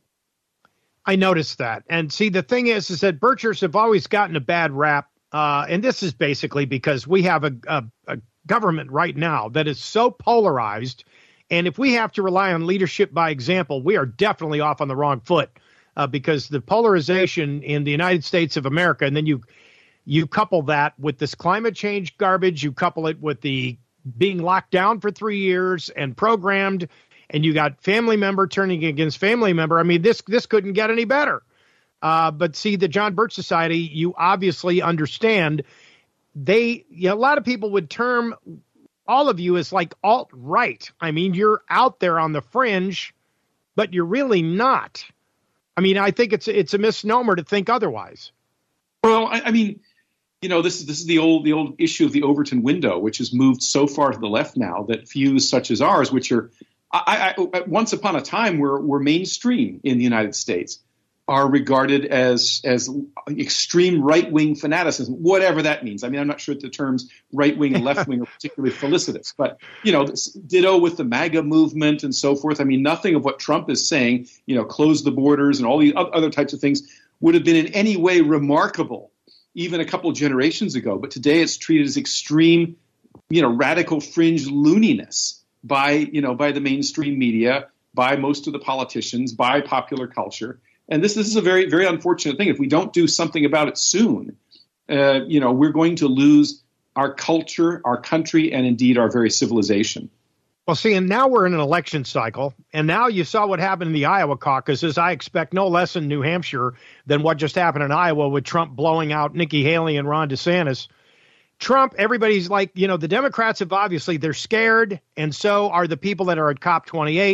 I noticed that. And see, the thing is, is that Birchers have always gotten a bad rap. Uh, and this is basically because we have a, a, a government right now that is so polarized. And if we have to rely on leadership by example, we are definitely off on the wrong foot uh, because the polarization in the United States of America, and then you You couple that with this climate change garbage, you couple it with the being locked down for three years and programmed, and you got family member turning against family member. I mean, this this couldn't get any better. Uh, but see, the John Birch Society, you obviously understand, they, you know, a lot of people would term all of you as like alt-right. I mean, you're out there on the fringe, but you're really not. I mean, I think it's it's a misnomer to think otherwise. Well, I, I mean, you know, this is this is the old the old issue of the Overton window, which has moved so far to the left now that views such as ours, which are I, I, once upon a time were were mainstream in the United States, are regarded as as extreme right wing fanaticism, whatever that means. I mean, I'm not sure that the terms right wing and left wing are particularly felicitous, but you know, ditto with the MAGA movement and so forth. I mean, nothing of what Trump is saying, you know, close the borders and all the other types of things would have been in any way remarkable even a couple of generations ago. But today it's treated as extreme, you know, radical fringe looniness by, you know, by the mainstream media, by most of the politicians, by popular culture. And this, this is a very, very unfortunate thing. If we don't do something about it soon, uh, you know, we're going to lose our culture, our country, and indeed our very civilization. Well, see, and now we're in an election cycle, and now you saw what happened in the Iowa caucuses. I expect no less in New Hampshire than what just happened in Iowa with Trump blowing out Nikki Haley and Ron DeSantis. Trump, everybody's like, you know, the Democrats have obviously, they're scared, and so are the people that are at COP twenty-eight.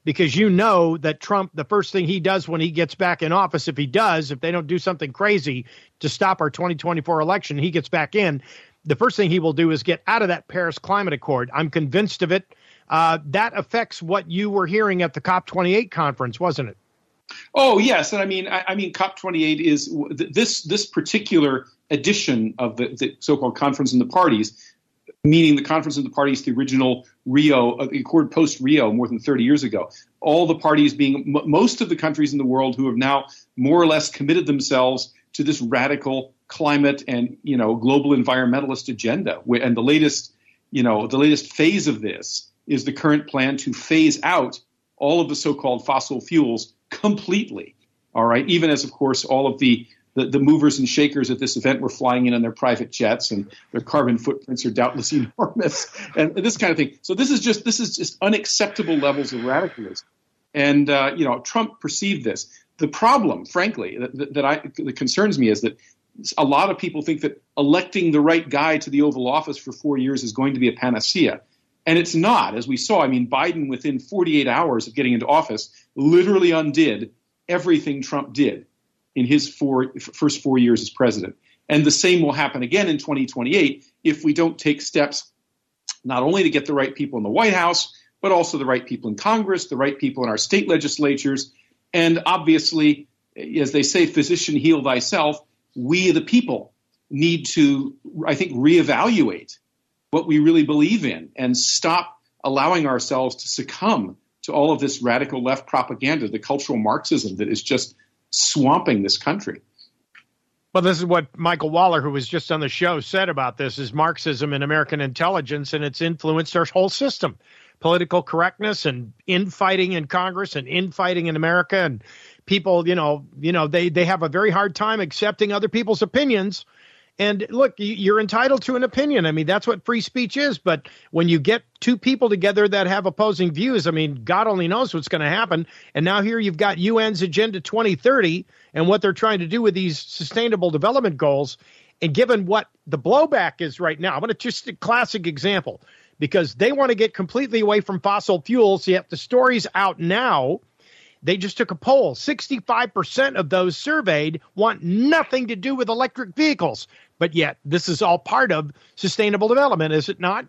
because you know that Trump, the first thing he does when he gets back in office, if he does, if they don't do something crazy to stop our twenty twenty-four election, he gets back in, the first thing he will do is get out of that Paris Climate Accord. I'm convinced of it. Uh, that affects what you were hearing at the COP twenty-eight conference, wasn't it? Oh, yes. And I mean, I, I mean, COP twenty-eight is this this particular edition of the, the so-called Conference of the Parties, meaning the Conference of the Parties, the original Rio, uh, the Accord post-Rio more than thirty years ago. All the parties being, m- most of the countries in the world who have now more or less committed themselves to this radical climate and, you know, global environmentalist agenda. And the latest, you know, the latest phase of this is the current plan to phase out all of the so-called fossil fuels completely. All right. Even as, of course, all of the, the, the movers and shakers at this event were flying in on their private jets, and their carbon footprints are doubtless enormous, and this kind of thing. So this is just this is just unacceptable levels of radicalism. And, uh, you know, Trump perceived this. The problem, frankly, that, that, I, that concerns me is that a lot of people think that electing the right guy to the Oval Office for four years is going to be a panacea. And it's not, as we saw. I mean, Biden, within forty-eight hours of getting into office, literally undid everything Trump did in his four, first four years as president. And the same will happen again in twenty twenty-eight if we don't take steps not only to get the right people in the White House, but also the right people in Congress, the right people in our state legislatures. And obviously, as they say, physician, heal thyself. We, the people, need to, I think, reevaluate what we really believe in and stop allowing ourselves to succumb to all of this radical left propaganda, the cultural Marxism that is just swamping this country. Well, this is what Michael Waller, who was just on the show, said about this, is Marxism and American intelligence, and it's influenced our whole system. Political correctness and infighting in Congress and infighting in America, and people, you know, you know, they, they have a very hard time accepting other people's opinions. And look, you're entitled to an opinion. I mean, that's what free speech is. But when you get two people together that have opposing views, I mean, God only knows what's going to happen. And now here you've got U N's Agenda twenty thirty and what they're trying to do with these sustainable development goals. And given what the blowback is right now, I'm going to just a classic example, because they want to get completely away from fossil fuels. Yet the story's out now. They just took a poll. sixty-five percent of those surveyed want nothing to do with electric vehicles. But yet this is all part of sustainable development, is it not?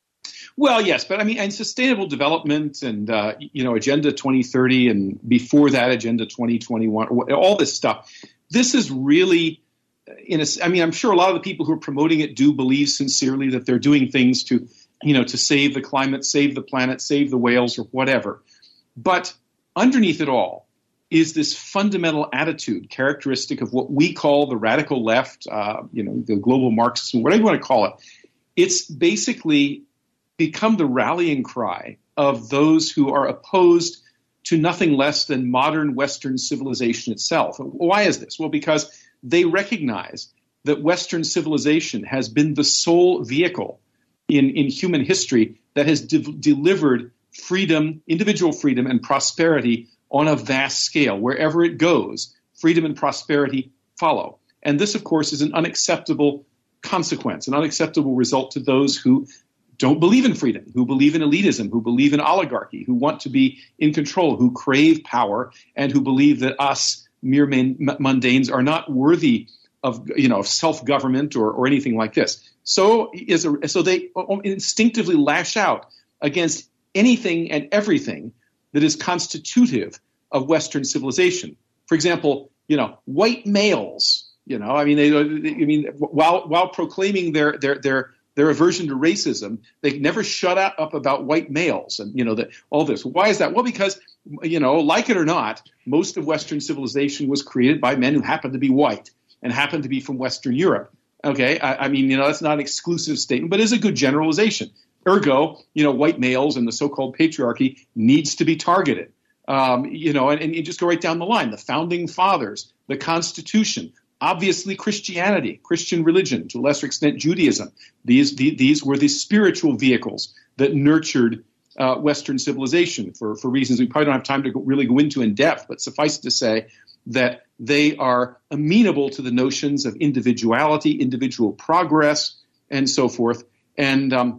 Well, yes, but I mean, and sustainable development and, uh, you know, Agenda twenty thirty and before that, Agenda twenty twenty-one, all this stuff. This is really, in a, I mean, I'm sure a lot of the people who are promoting it do believe sincerely that they're doing things to, you know, to save the climate, save the planet, save the whales or whatever. But underneath it all is this fundamental attitude characteristic of what we call the radical left, uh, you know, the global Marxism, whatever you want to call it. It's basically become the rallying cry of those who are opposed to nothing less than modern Western civilization itself. Why is this? Well, because they recognize that Western civilization has been the sole vehicle in, in human history that has de- delivered freedom, individual freedom and prosperity on a vast scale. Wherever it goes, freedom and prosperity follow. And this, of course, is an unacceptable consequence, an unacceptable result to those who don't believe in freedom, who believe in elitism, who believe in oligarchy, who want to be in control, who crave power, and who believe that us mere mundanes are not worthy of, you know, self-government or, or anything like this. So, is a, so they instinctively lash out against anything and everything that is constitutive of Western civilization. For example, you know, white males. You know, I mean, they, I mean, while while proclaiming their their their their aversion to racism, they never shut up about white males and, you know, that all this. Why is that? Well, because, you know, like it or not, most of Western civilization was created by men who happened to be white and happened to be from Western Europe. Okay, I, I mean, you know, that's not an exclusive statement, but it's a good generalization. Ergo, you know, white males and the so-called patriarchy needs to be targeted. Um, you know, and, and you just go right down the line. The founding fathers, the Constitution, obviously Christianity, Christian religion, to a lesser extent Judaism. These the, these were the spiritual vehicles that nurtured uh, Western civilization for, for reasons we probably don't have time to go, really go into in depth, but suffice it to say that they are amenable to the notions of individuality, individual progress, and so forth. And um,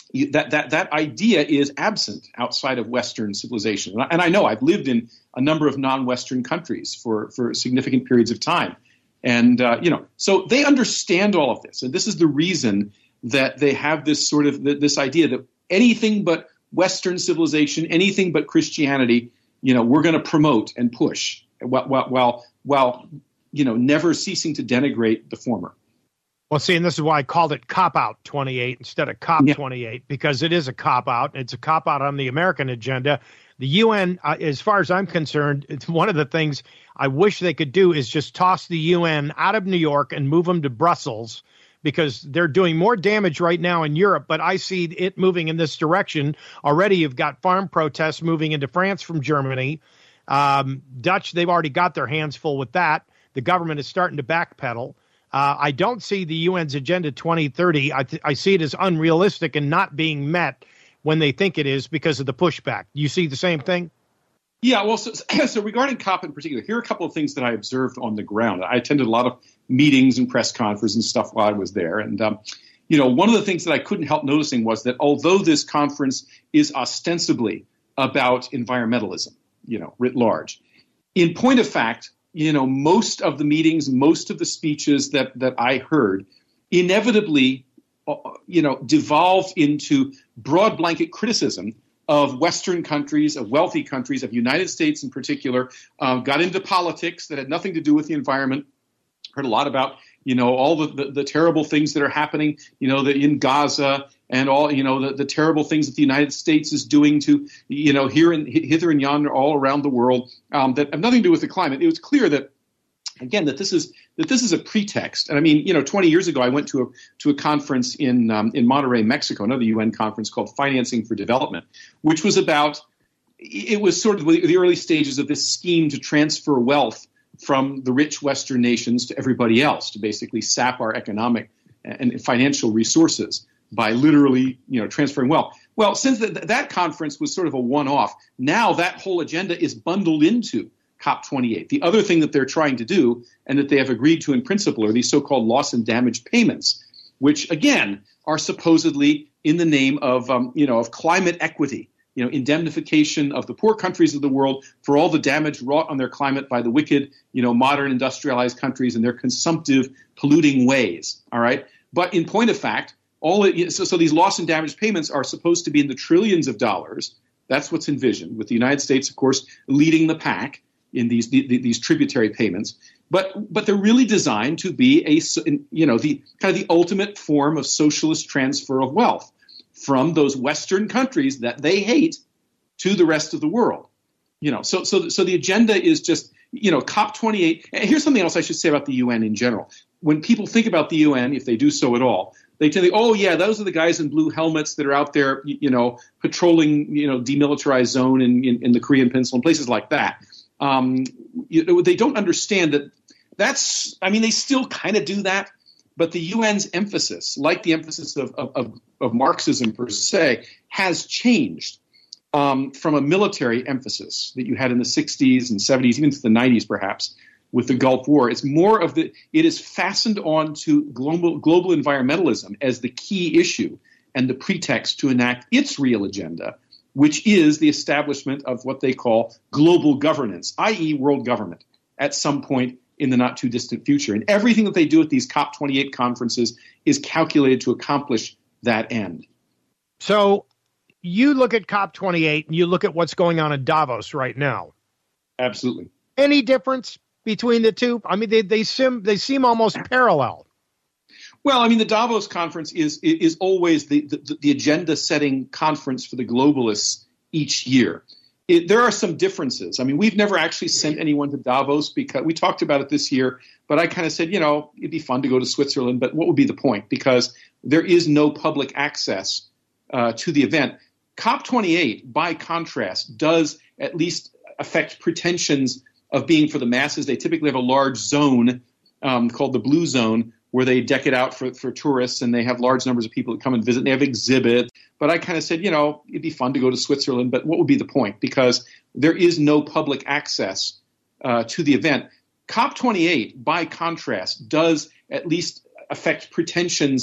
that that that idea is absent outside of Western civilization. And I, and I know I've lived in a number of non-Western countries for for significant periods of time, and uh, you know, so they understand all of this, and this is the reason that they have this sort of this idea that anything but Western civilization, anything but Christianity, you know, we're going to promote and push, while while while, while you know, never ceasing to denigrate the former. Well, see, and this is why I called it Cop-Out twenty-eight instead of COP twenty-eight, yeah. because it is a cop-out. It's a cop-out on the American agenda. The U N, uh, as far as I'm concerned, it's one of the things I wish they could do is just toss the U N out of New York and move them to Brussels, because they're doing more damage right now in Europe, but I see it moving in this direction. Already you've got farm protests moving into France from Germany. Um, Dutch, they've already got their hands full with that. The government is starting to backpedal. Uh, I don't see the U N's Agenda twenty thirty. I, th- I see it as unrealistic and not being met when they think it is because of the pushback. You see the same thing? Yeah, well, so, so regarding COP in particular, here are a couple of things that I observed on the ground. I attended a lot of meetings and press conferences and stuff while I was there. And, um, you know, one of the things that I couldn't help noticing was that although this conference is ostensibly about environmentalism, you know, writ large, in point of fact, you know, most of the meetings, most of the speeches that that I heard inevitably, uh, you know, devolved into broad blanket criticism of Western countries, of wealthy countries, of United States in particular, uh, got into politics that had nothing to do with the environment. Heard a lot about, you know, all the, the, the terrible things that are happening, you know, the, in Gaza and all, you know, the, the terrible things that the United States is doing to, you know, here and hither and yonder all around the world um, that have nothing to do with the climate. It was clear that, again, that this is that this is a pretext. And I mean, you know, twenty years ago, I went to a to a conference in um, in Monterrey, Mexico, another U N conference called Financing for Development, which was about, it was sort of the early stages of this scheme to transfer wealth from the rich Western nations to everybody else, to basically sap our economic and financial resources by literally, you know, transferring wealth. Well, since the, that conference was sort of a one-off, now that whole agenda is bundled into COP twenty-eight. The other thing that they're trying to do, and that they have agreed to in principle, are these so-called loss and damage payments, which, again, are supposedly in the name of, um, you know, of climate equity, you know, indemnification of the poor countries of the world for all the damage wrought on their climate by the wicked, you know, modern industrialized countries and their consumptive, polluting ways. All right. But in point of fact, all it, so, so these loss and damage payments are supposed to be in the trillions of dollars. That's what's envisioned, with the United States, of course, leading the pack in these the, these tributary payments. But but they're really designed to be a, you know, the kind of the ultimate form of socialist transfer of wealth from those Western countries that they hate to the rest of the world. You know, so so so the agenda is just, you know, COP twenty-eight. And here's something else I should say about the U N in general. When people think about the U N, if they do so at all, they tend to think, oh, yeah, those are the guys in blue helmets that are out there, you know, patrolling, you know, demilitarized zone in, in, in the Korean Peninsula and places like that. Um, you know, they don't understand that that's, I mean, they still kind of do that, but the U N's emphasis, like the emphasis of, of, of Marxism per se, has changed um, from a military emphasis that you had in the sixties and seventies, even to the nineties perhaps, with the Gulf War. It's more of the, it is fastened on to global, global environmentalism as the key issue and the pretext to enact its real agenda, which is the establishment of what they call global governance, that is world government, at some point in the not too distant future. And everything that they do at these COP twenty-eight conferences is calculated to accomplish that end. So you look at COP twenty-eight and you look at what's going on in Davos right now. Absolutely. Any difference between the two? I mean, they they seem they seem almost parallel. Well, I mean, the Davos conference is is always the the, the agenda-setting conference for the globalists each year. It, there are some differences. I mean, we've never actually sent anyone to Davos because we talked about it this year, but I kind of said, you know, it'd be fun to go to Switzerland, but what would be the point? Because there is no public access uh, to the event. COP twenty-eight, by contrast, does at least affect pretensions of being for the masses. They typically have a large zone um, called the Blue Zone, where they deck it out for, for tourists, and they have large numbers of people that come and visit. And they have exhibits. But I kind of said, you know, it'd be fun to go to Switzerland, but what would be the point? Because there is no public access uh, to the event. COP twenty-eight, by contrast, does at least affect pretensions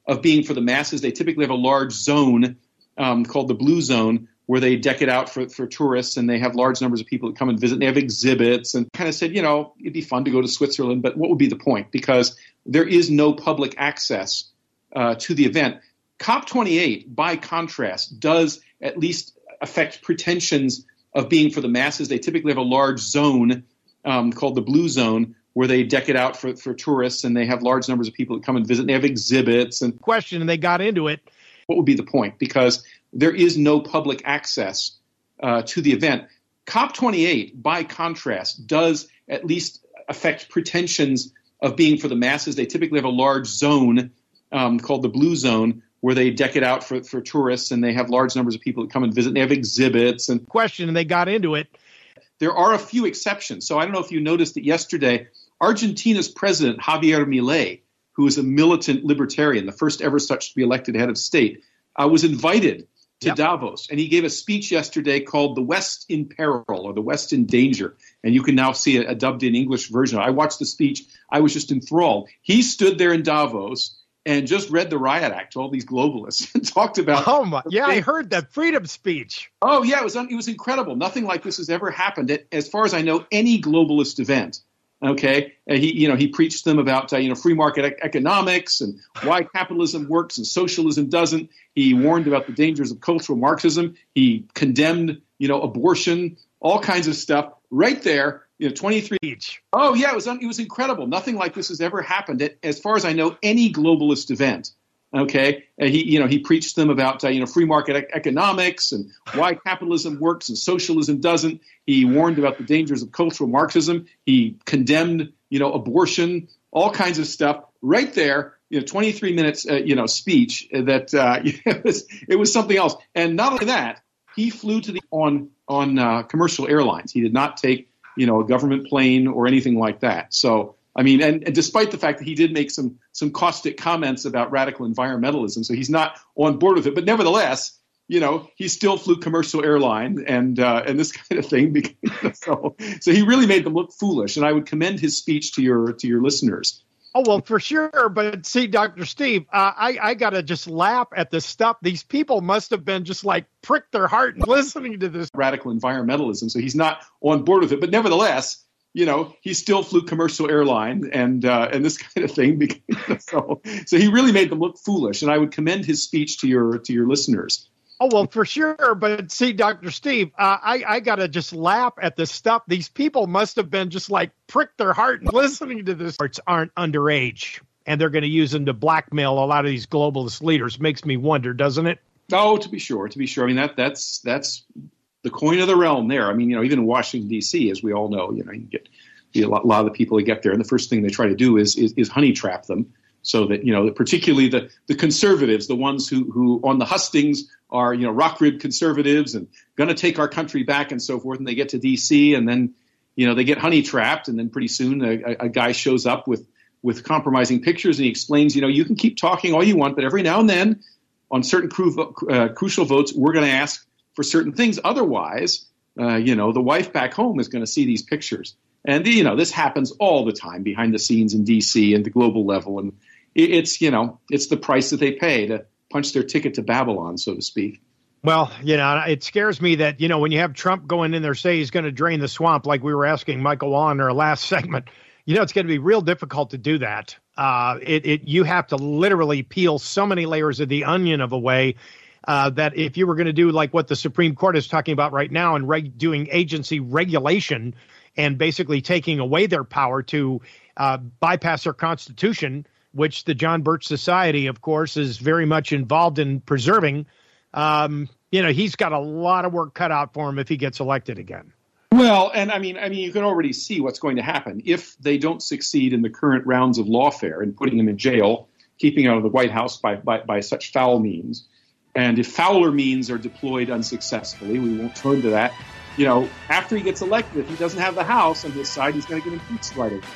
of being for the masses. They typically have a large zone um, called the Blue Zone, where they deck it out for, for tourists, and they have large numbers of people that come and visit. And they have exhibits, and kind of said, you know, it'd be fun to go to Switzerland, but what would be the point? Because there is no public access uh, to the event. COP twenty-eight, by contrast, does at least affect pretensions of being for the masses. They typically have a large zone um, called the Blue Zone, where they deck it out for, for tourists, and they have large numbers of people that come and visit. And they have exhibits and question, and they got into it. What would be the point? Because there is no public access uh, to the event. COP twenty-eight, by contrast, does at least affect pretensions of being for the masses. They typically have a large zone um, called the Blue Zone, where they deck it out for, for tourists, and they have large numbers of people that come and visit. And they have exhibits and question, and they got into it. There are a few exceptions. So I don't know if you noticed that yesterday, Argentina's president, Javier Milei, who is a militant libertarian, the first ever such to be elected head of state, uh, was invited to yep. Davos. And he gave a speech yesterday called The West in Peril, or The West in Danger. And you can now see a, a dubbed in English version. I watched the speech. I was just enthralled. He stood there in Davos and just read the riot act to all these globalists and talked about. Oh my! Yeah, I heard that freedom speech. Oh yeah, it was it was incredible. Nothing like this has ever happened at, as far as I know, any globalist event. Okay, and he you know he preached them about uh, you know free market e- economics and why capitalism works and socialism doesn't. He warned about the dangers of cultural Marxism. He condemned you know abortion, all kinds of stuff right there. You know, twenty-three each. Oh yeah, it was it was incredible. Nothing like this has ever happened at, as far as I know, any globalist event. Okay, and he you know he preached them about uh, you know free market e- economics and why capitalism works and socialism doesn't. He warned about the dangers of cultural Marxism. He condemned you know abortion, all kinds of stuff right there. You know, twenty-three minutes uh, you know speech that uh, it was it was something else. And not only that, he flew to the on on uh, commercial airlines. He did not take you know, a government plane or anything like that. So, I mean, and, and despite the fact that he did make some some caustic comments about radical environmentalism, so he's not on board with it. But nevertheless, you know, he still flew commercial airline and uh, and this kind of thing. so, so he really made them look foolish. And I would commend his speech to your to your listeners. Oh, well, for sure. But see, Doctor Steve, uh, I, I got to just laugh at this stuff. These people must have been just like prick their heart listening to this. Radical environmentalism. So he's not on board with it. But nevertheless, you know, he still flew commercial airline and uh, and this kind of thing. so, so he really made them look foolish. And I would commend his speech to your to your listeners. Oh, well, for sure. But see, Doctor Steve, uh, I, I got to just laugh at this stuff. These people must have been just like prick their heart listening to this. Aren't underage, and they're going to use them to blackmail a lot of these globalist leaders. Makes me wonder, doesn't it? Oh, to be sure, to be sure. I mean, that that's that's the coin of the realm there. I mean, you know, even in Washington, D C, as we all know, you know, you get you know, a lot of the people that get there, and the first thing they try to do is is, is honey trap them. So that, you know, particularly the, the conservatives, the ones who, who on the hustings are, you know, rock rib conservatives and going to take our country back and so forth. And they get to D C and then, you know, they get honey trapped. And then pretty soon a, a guy shows up with, with compromising pictures and he explains, you know, you can keep talking all you want, but every now and then on certain cru- uh, crucial votes, we're going to ask for certain things. Otherwise, uh, you know, the wife back home is going to see these pictures. And, you know, this happens all the time behind the scenes in D C and the global level. And it's, you know, it's the price that they pay to punch their ticket to Babylon, so to speak. Well, you know, it scares me that, you know, when you have Trump going in there, say he's going to drain the swamp, like we were asking Michael Waugh in our last segment, you know, it's going to be real difficult to do that. Uh, it, it you have to literally peel so many layers of the onion of a way uh, that if you were going to do like what the Supreme Court is talking about right now and reg- doing agency regulation and basically taking away their power to uh, bypass their Constitution, which the John Birch Society, of course, is very much involved in preserving. Um, you know, he's got a lot of work cut out for him if he gets elected again. Well, and I mean, I mean, you can already see what's going to happen if they don't succeed in the current rounds of lawfare and putting him in jail, keeping out of the White House by, by, by such foul means. And if fouler means are deployed unsuccessfully, we won't turn to that. You know, after he gets elected, if he doesn't have the House on his side, he's going to get impeached right away.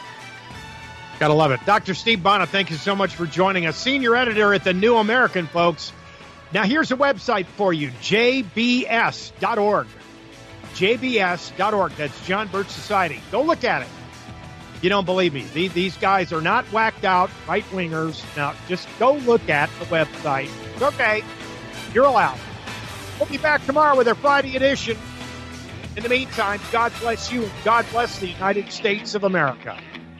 Gotta love it. Doctor Steve Bonta, thank you so much for joining us. Senior editor at the New American, folks. Now, here's a website for you, j b s dot org. j b s dot org. That's John Birch Society. Go look at it. You don't believe me. These, these guys are not whacked out right-wingers. Now, just go look at the website. It's okay. You're allowed. We'll be back tomorrow with our Friday edition. In the meantime, God bless you and God bless the United States of America.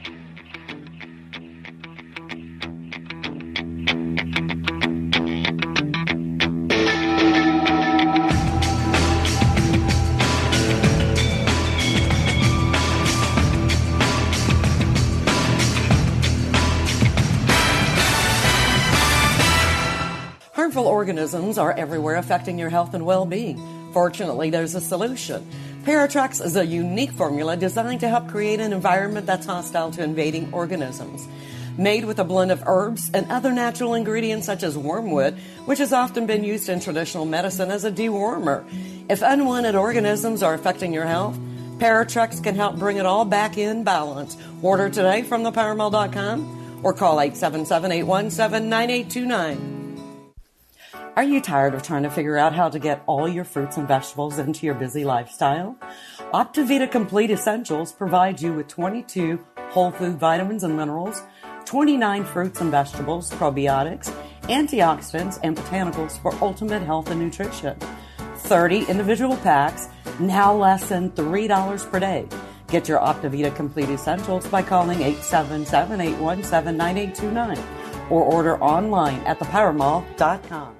Harmful organisms are everywhere affecting your health and well-being. Fortunately, there's a solution. Paratrex is a unique formula designed to help create an environment that's hostile to invading organisms. Made with a blend of herbs and other natural ingredients such as wormwood, which has often been used in traditional medicine as a dewormer. If unwanted organisms are affecting your health, Paratrex can help bring it all back in balance. Order today from the power mall dot com or call eight seven seven, eight one seven, nine eight two nine. Are you tired of trying to figure out how to get all your fruits and vegetables into your busy lifestyle? Optivita Complete Essentials provides you with twenty-two whole food vitamins and minerals, twenty-nine fruits and vegetables, probiotics, antioxidants, and botanicals for ultimate health and nutrition. thirty individual packs, now less than three dollars per day. Get your Optivita Complete Essentials by calling eight seven seven, eight one seven, nine eight two nine or order online at the power mall dot com.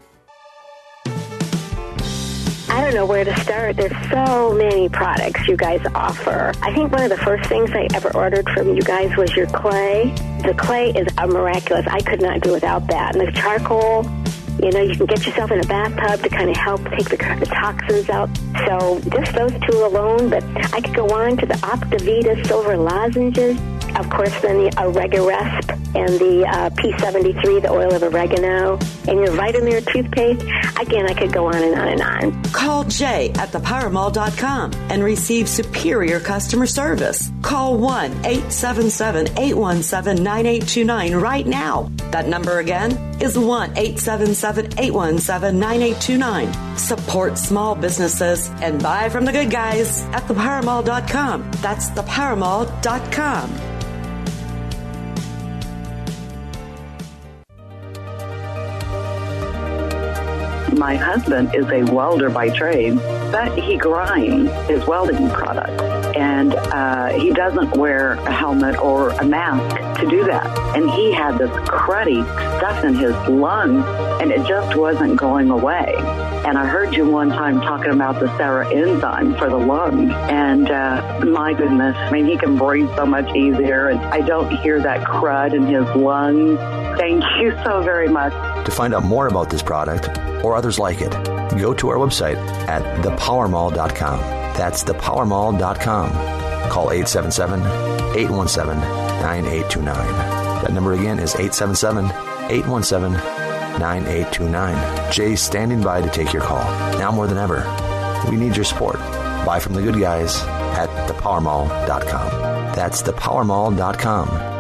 I don't know where to start. There's so many products you guys offer. I think one of the first things I ever ordered from you guys was your clay. The clay is a miraculous. I could not do without that. And the charcoal, you know, you can get yourself in a bathtub to kind of help take the, the toxins out. So just those two alone, but I could go on to the Optivita Silver Lozenges. Of course, then the Oregaresp and the uh, P seventy-three, the oil of oregano, and your Vitamir toothpaste. Again, I could go on and on and on. Call Jay at the power mall dot com and receive superior customer service. Call one eight seven seven, eight one seven, nine eight two nine right now. That number again is one eight seven seven, eight one seven, nine eight two nine. Support small businesses and buy from the good guys at the power mall dot com. That's the power mall dot com. My husband is a welder by trade, but he grinds his welding products. And uh, he doesn't wear a helmet or a mask to do that. And he had this cruddy stuff in his lungs, and it just wasn't going away. And I heard you one time talking about the Sarah enzyme for the lungs. And uh, my goodness, I mean, he can breathe so much easier, and I don't hear that crud in his lungs. Thank you so very much. To find out more about this product or others like it, go to our website at the power mall dot com. That's the power mall dot com. Call eight seven seven, eight one seven, nine eight two nine. That number again is eight seven seven, eight one seven, nine eight two nine. Jay's standing by to take your call. Now more than ever, we need your support. Buy from the good guys at the power mall dot com. That's the power mall dot com.